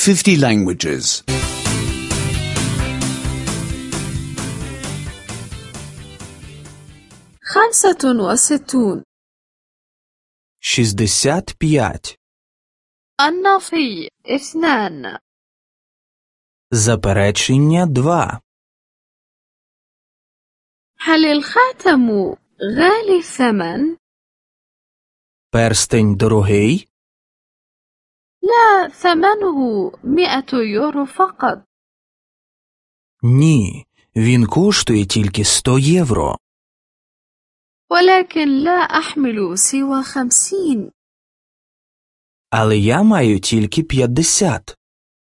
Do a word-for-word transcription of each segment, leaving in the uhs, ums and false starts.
fifty languages. خمسة وستون. шістдесят п'ять. النفي اثنان. Заперечення два. هل الخاتم غالي الثمن؟ Перстень дорогий? لا، ثمنه مئة يورو فقط. Ні, він коштує тільки сто євро. ولكن لا أحمل سوى خمسين. Але я маю тільки п'ятдесят.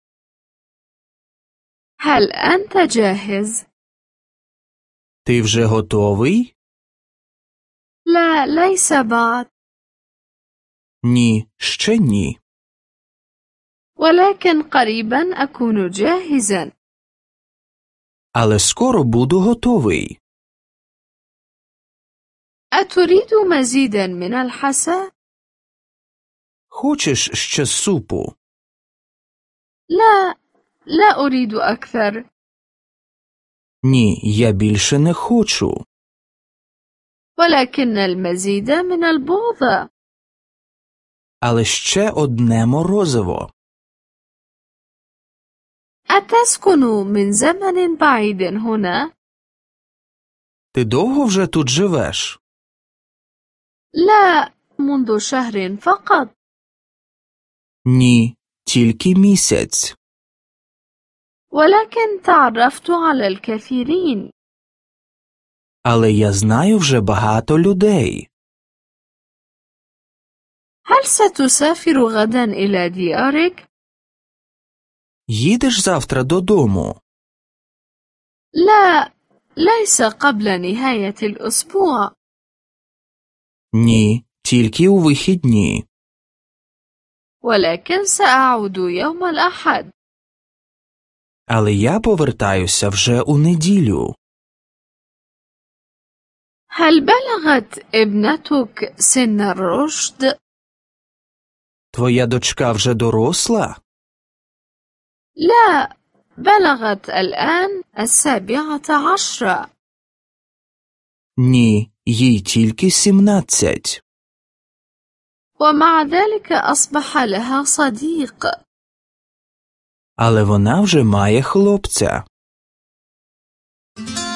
هل أنت جاهز؟ Ти вже готовий? لا، ليس بعد. Ні, ще ні. ولكن قريبا أكون جاهزا. Але скоро буду готовий. أتريد مزيدا من الحساء؟ Хочеш ще супу? لا، لا أريد أكثر. Ні, я більше не хочу. ولكن المزيد من البوظة. Але ще одне морозиво. أتسكن من زمن بعيد هنا؟ Ти довго вже тут живеш? لا، منذ شهر فقط. Ні, тільки місяць. ولكن تعرفت على الكثيرين. Але я знаю вже багато людей. هل ستسافر غدا إلى ديارك؟ Їдеш завтра додому? لا، ليس قبل نهاية الأسبوع. Ні, тільки у вихідні. ولكن سأعود يوم الأحد. Але я повертаюся вже у неділю. هل بلغت ابنتك سن الرشد؟ Твоя дочка вже доросла? لا، بلغت الآن السابعة عشرة. Ні, їй тільки сімнадцять. ومع ذلك أصبح لها صديق. Але вона вже має хлопця.